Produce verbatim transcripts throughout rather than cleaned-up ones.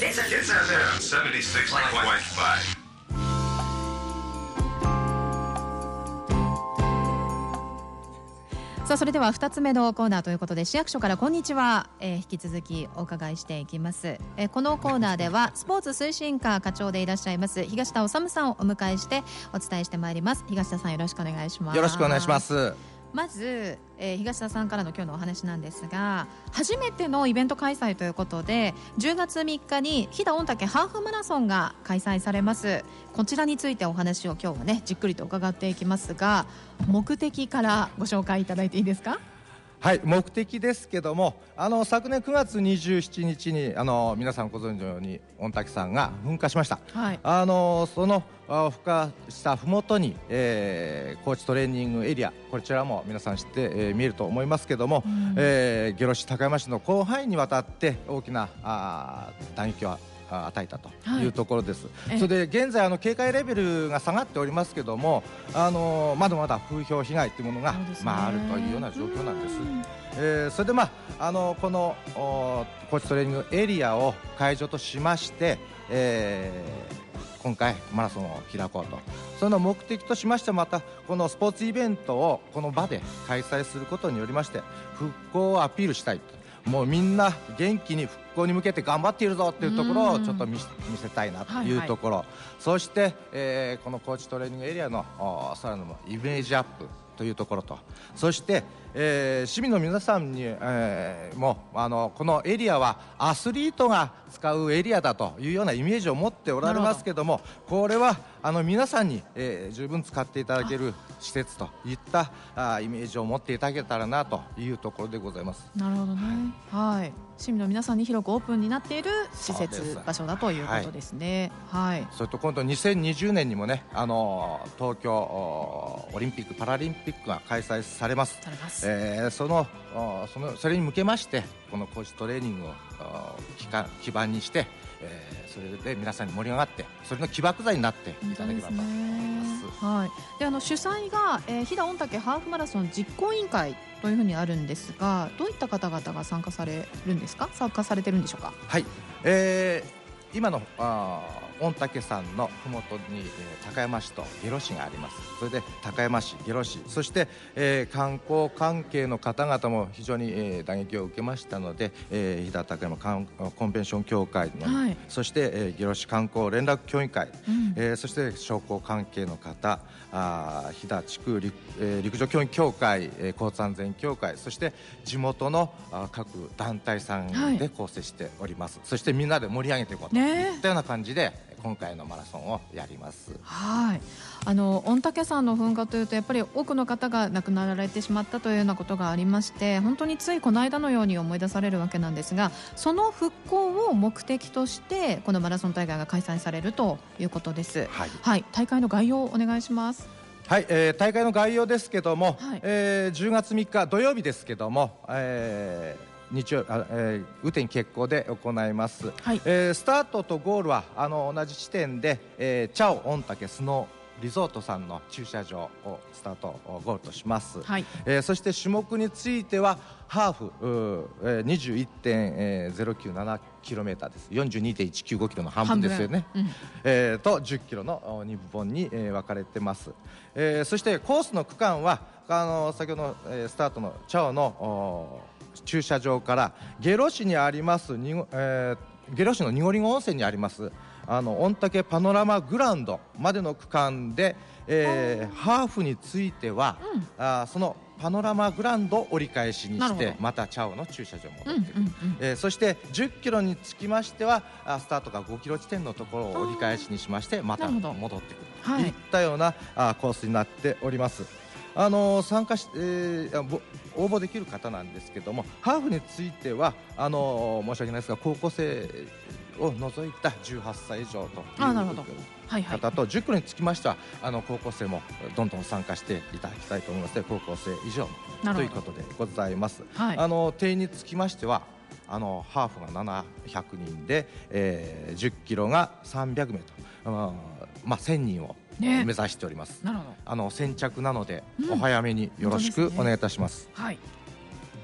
Kiss エフエム セブンティーシックスポイントファイブ。 さあそれではふたつめのコーナーということで、市役所からこんにちは、えー、引き続きお伺いしていきます。えー、このコーナーではスポーツ推進課課長でいらっしゃいます東田修さんをお迎えしてお伝えしてまいります。東田さん、よろしくお願いします。 よろしくお願いします。 まず、えー、東田さんからの今日のお話なんですが、初めてのイベント開催ということでじゅうがつみっかに飛騨御嶽ハーフマラソンが開催されます。こちらについてお話を今日はねじっくりと伺っていきますが、目的からご紹介いただいていいですか？ はい、目的ですけども、あの昨年くがつにじゅうしちにちにあの皆さんご存知のように御嶽山が噴火しました。はい、あのその噴火したふもとに、えー、高地トレーニングエリア、こちらも皆さん知って、えー、見えると思いますけども、うん、えー、下呂市高山市の広範囲にわたって大きなあ打撃は与えたというところです。はい、それで現在あの警戒レベルが下がっておりますけども、あのまだまだ風評被害というものが、まあ、あるというような状況なんです。えー、それで、まあ、あのこの高地トレーニングエリアを会場としまして、えー、今回マラソンを開こうと。その目的としましてまたこのスポーツイベントをこの場で開催することによりまして復興をアピールしたいと。もうみんな元気に復興に向けて頑張っているぞというところをちょっと見せ、見せたいなというところ、はいはい、そして、えー、この高地トレーニングエリアのさらなるイメージアップというところと、そして、えー、市民の皆さんに、えー、もあのこのエリアはアスリートが使うエリアだというようなイメージを持っておられますけども、これはあの皆さんに、えー、十分使っていただける施設といったあイメージを持っていただけたらなというところでございます。 なるほどね、はいはい、市民の皆さんに広くオープンになっている施設場所だということですね。はいはい、 それと今度にせんにじゅうねんにもね、あの東京オリンピックパラリンピックが開催されます。されます。えー、そのそのそれに向けましてこの高地トレーニングを基盤にして、えー、それで皆さんに盛り上がってそれの起爆剤になっていただければと思います。 はい、であの主催が、えー、飛騨御嶽ハーフマラソン実行委員会というふうにあるんですが、どういった方々が参加されるんですか？参加されてるんでしょうか？ はい、えー、今のあ御嶽山のふもとに、えー、高山市と下呂市があります。それで高山市、下呂市、そして、えー、観光関係の方々も非常に、えー、打撃を受けましたので、えー、飛騨高山コンベンション協会の、はい、そして、えー、下呂市観光連絡協議会、うん、えー、そして商工関係の方、あ飛騨地区 陸,、えー、陸上競技協会、えー、交通安全協会、そして地元のあ各団体さんで構成しております。はい、そしてみんなで盛り上げていこうといったような感じで、ね、今回のマラソンをやります。 はい、あの御嶽山の噴火というとやっぱり多くの方が亡くなられてしまったというようなことがありまして、本当についこの間のように思い出されるわけなんですが、その復興を目的としてこのマラソン大会が開催されるということです。はい、はい、大会の概要をお願いします。 はい、えー、大会の概要ですけども、はい、えー、じゅうがつみっか土曜日ですけども、えー日曜あ、えー、雨天決行で行います。はい、えー、スタートとゴールはあの同じ地点で、えー、チャオ御嶽スノーリゾートさんの駐車場をスタートゴールとします。はい、えー、そして種目についてはハーフ、えー、にじゅういってんゼロきゅうななキロメーターです。 よんじゅうにてんいちきゅうごキロの半分ですよね。うん、えー、とじゅっキロのにぼんに、えー、分かれてます。えー、そしてコースの区間はあの先ほどの、えー、スタートのチャオの駐車場から下呂市にありますに、えー、下呂市の濁り子温泉にありますあの御嶽パノラマグラウンドまでの区間で、えー、ハーフについては、うん、あそのパノラマグラウンドを折り返しにしてまたチャオの駐車場に戻ってくる、うんうんうん、えー、そしてじゅっキロにつきましてはスタートがごキロ地点のところを折り返しにしましてまた戻ってくるといったような、はい、コースになっております。あの参加し、えー、応募できる方なんですけども、ハーフについてはあの申し訳ないですが高校生を除いたじゅうはっさい以上という方とじゅっキロにつきましてはあの高校生もどんどん参加していただきたいと思いますので高校生以上ということでございます。はい、あの定員につきましてはあのハーフがななひゃくにんで、えー、じゅっキロがさんびゃくめいと、あまあ、せんにんを目指しております。なるほど。あの先着なので、うん、お早めによろしくお願いいたします。 はい、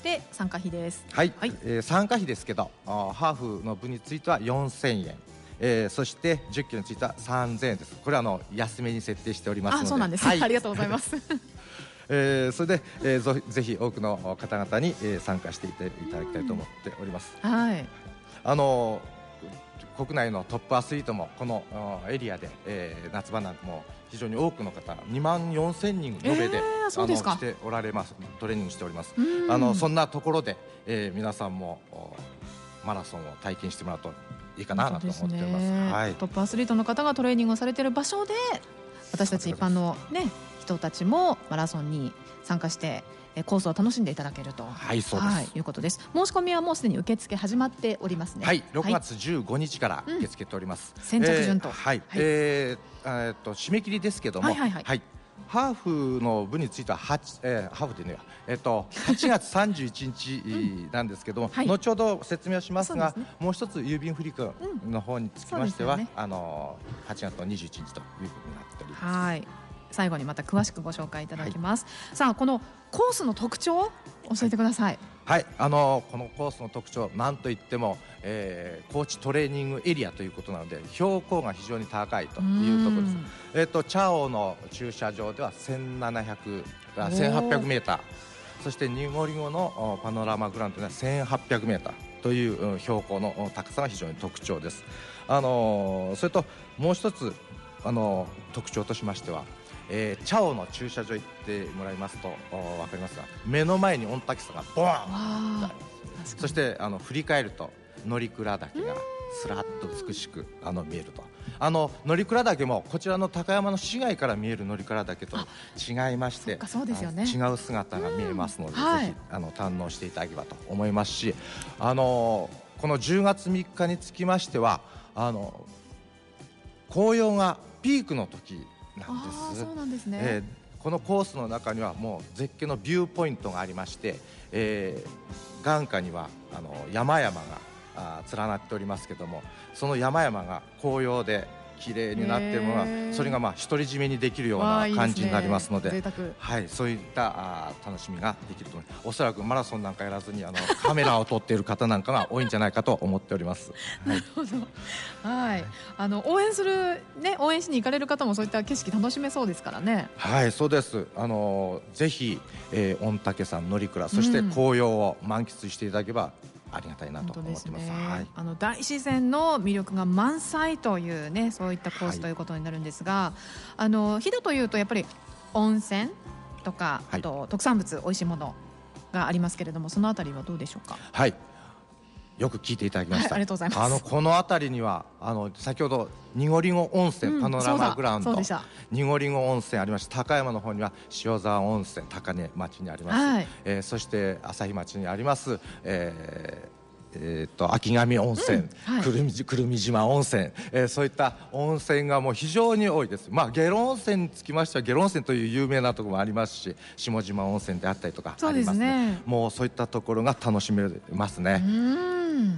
して参加費です。 はい、はい、えー、参加費ですけどハーフの部についてはよんせんえん、えー、そしてじゅっキロについてはさんぜんえんです。これはあの安めに設定しておりますので。 あ、そうなんです、はい、ありがとうございますえー、それで、えー、ぜひ多くの方々に、えー、参加していただきたいと思っております。 はい、あの国内のトップアスリートもこのエリアで、えー、夏場なんかも非常に多くの方にまんよんせんにん延べで、えー、そうですか、あの来ておられます。トレーニングしております。あのそんなところで、えー、皆さんもマラソンを体験してもらうといいかなと思っております。はい、 トップアスリートの方がトレーニングをされている場所で私たち一般の、ね、人たちもマラソンに参加してコースを楽しんでいただけると、 はい、そうです、はい、 いうことです。申し込みはもうすでに受付始まっておりますね。 はい、ろくがつじゅうごにちから受け付けております。 うん、先着順と、 えー、はい、はい、えー、えー、と締め切りですけども、はいはいはいはい、ハーフの部については8、えー、ハーフでね、えー、とはちがつさんじゅういちにちなんですけども、うん、はい、後ほど説明をしますが、ね、もう一つ郵便振込の方につきましては、うん、ね、あのはちがつのにじゅういちにちというふうになっております。はい、 最後にまた詳しくご紹介いただきます。はい、さあ、このコースの特徴を教えてください。 はい、はい、あのこのコースの特徴、なんといっても、えー、高地トレーニングエリアということなので標高が非常に高いというところです。えー、とチャオの駐車場ではせんななひゃく、せんはっぴゃくメーター、そしてニゴリゴのパノラマグラウンドではせんはっぴゃくメーターという標高の高さが非常に特徴です。あのー、それともう一つ、あのー、特徴としましては、えー、チャオの駐車場行ってもらいますと分かりますが、目の前に御嶽山がボーン、そしてあの振り返ると乗鞍岳がすらっと美しくあの見えると。あの乗鞍岳もこちらの高山の市街から見える乗鞍岳と違いまして、 そうですよね、 違う姿が見えますので、はい、ぜひあの堪能していただければと思いますし、あのこのじゅうがつみっかにつきましては、あの紅葉がピークの時なんです。 あ、そうなんですね。 えー、このコースの中にはもう絶景のビューポイントがありまして、えー、眼下にはあの山々があ連なっておりますけども、その山々が紅葉で綺麗になっているのが、それがまあ独り占めにできるような感じになりますので、いいですね、はい、そういったあ楽しみができると思います。おそらくマラソンなんかやらずにあのカメラを撮っている方なんかが多いんじゃないかと思っております。 なるほど、はい、あの応援する、ね、応援しに行かれる方もそういった景色楽しめそうですからね。 はい、そうです。あのぜひ、えー、御嶽山乗鞍、そして紅葉を満喫していただければ、ありがたいなと思ってます。 はい、あの大自然の魅力が満載というね、そういったコースということになるんですが、はい、あの飛騨というとやっぱり温泉とか、はい、あと特産物、おいしいものがありますけれども、そのあたりはどうでしょうか。 はい、よく聞いていただきました。はい、 ありがとうございます。 あのこの辺りにはあの先ほどニゴリゴ温泉、うん、パノラマグラウンド、ニゴリゴ温泉ありました。高山の方には塩沢温泉、高根町にあります。はい、えー、そして朝日町にあります、えーえー、と秋上温泉、うん、はい、くるみ、くるみ島温泉、えー、そういった温泉がもう非常に多いです。まあ、下呂温泉につきましては下呂温泉という有名なところもありますし、下島温泉であったりとかありますね。そうですね、もうそういったところが楽しめますね。 うん、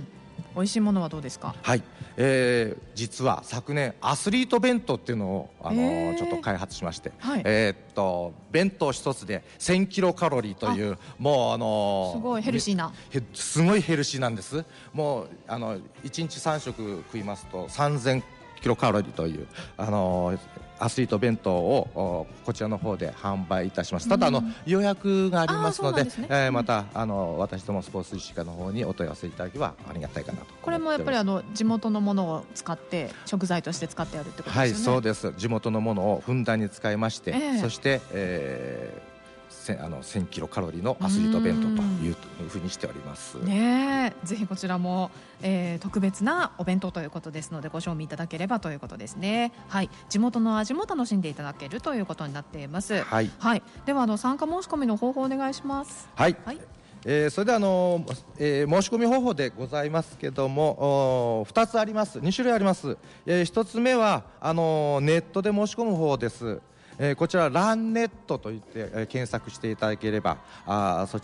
美味しいものはどうですか。 はい、えー、実は昨年アスリート弁当っていうのを、あのー、ちょっと開発しまして、はい、えー、っと弁当一つでせんキロカロリーという、もうあのー、 すごいヘルシーな、 すごいヘルシーなんです。もうあのいちにちさん食食いますとさんぜんキロカロリーという、あのー、アスリート弁当をこちらの方で販売いたします。ただあの予約がありますので、ね、えー、またあの私どもスポーツ医師課の方にお問い合わせいただければありがたいかなと。 これもやっぱりあの地元のものを使って食材として使ってあるってことですよね。 はい、そうです。地元のものをふんだんに使いまして、えー、そして、えーあのせんキロカロリーのアスリート弁当というふうにしております。 ね、ぜひこちらも、えー、特別なお弁当ということですのでご賞味いただければということですね。はい、地元の味も楽しんでいただけるということになっています。はい、はい、ではあの参加申し込みの方法をお願いします。 はい、はい、えー、それではあの、えー、申し込み方法でございますけども、ふたつあります。に種類あります。えー、ひとつめはあのネットで申し込む方です。えー、こちらランネットといって、えー、検索していただければあそちらの、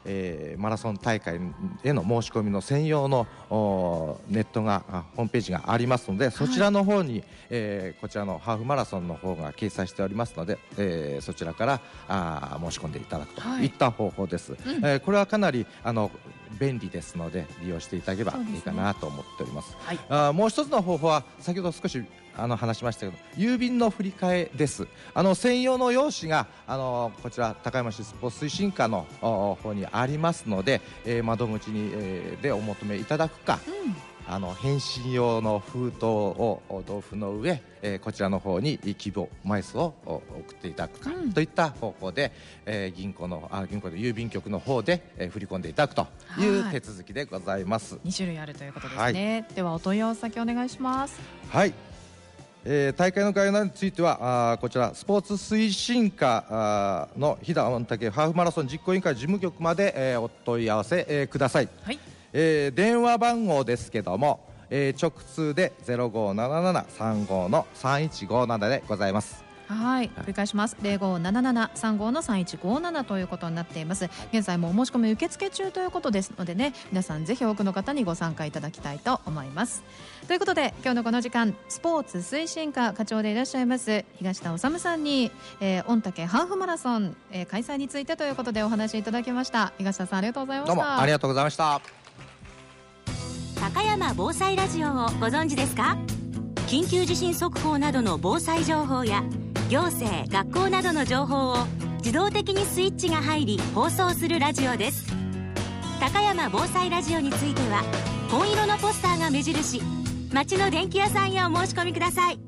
えー、マラソン大会への申し込みの専用のネットがホームページがありますので、そちらの方に、はい、えー、こちらのハーフマラソンの方が掲載しておりますので、えー、そちらからあ申し込んでいただくといった方法です、はい、えー、これはかなりあの便利ですので利用していただければいいかなと思っております。はい、あもう一つの方法は先ほど少しあの話しましたけど、郵便の振り替えです。あの専用の用紙があのこちら高山市スポーツ推進課の方にありますので、えー、窓口に、えー、でお求めいただくか、うん、あの返信用の封筒を同封の上、えー、こちらの方に希望枚数を送っていただくか、うん、といった方法で、えー、銀行のあ銀行の郵便局の方で、えー、振り込んでいただくという手続きでございます。 に種類あるということですね、はい、ではお問い合わせ先お願いします。 はい、えー、大会の概要についてはあこちらスポーツ推進課の飛騨御嶽ハーフマラソン実行委員会事務局まで、えー、お問い合わせ、えー、ください。はい、えー、電話番号ですけども、えー、直通で ゼロごーななななさんごーのさんいちごーなな でございます。 はい、繰り返します。 ゼロごーななななさんごーのさんいちごーなな ということになっています。現在もお申し込み受付中ということですのでね、皆さんぜひ多くの方にご参加いただきたいと思います。ということで今日のこの時間、スポーツ推進課課長でいらっしゃいます東田修さんに、えー、御嶽ハーフマラソン、えー、開催についてということでお話しいただきました。東田さんありがとうございました。 どうもありがとうございました。 高山防災ラジオをご存知ですか？緊急地震速報などの防災情報や行政・学校などの情報を自動的にスイッチが入り放送するラジオです。高山防災ラジオについては紺色のポスターが目印、町の電気屋さんへお申し込みください。